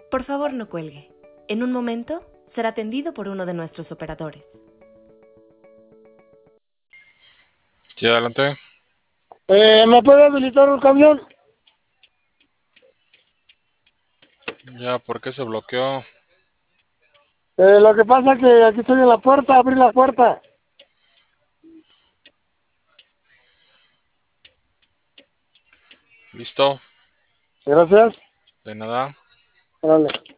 Por favor, no cuelgue. En un momento será atendido por uno de nuestros operadores. Sí, adelante. ¿Me puede habilitar un camión? Ya, ¿por qué se bloqueó? Lo que pasa es que aquí estoy en la puerta, abrí la puerta. ¿Listo? Gracias. De nada. Órale.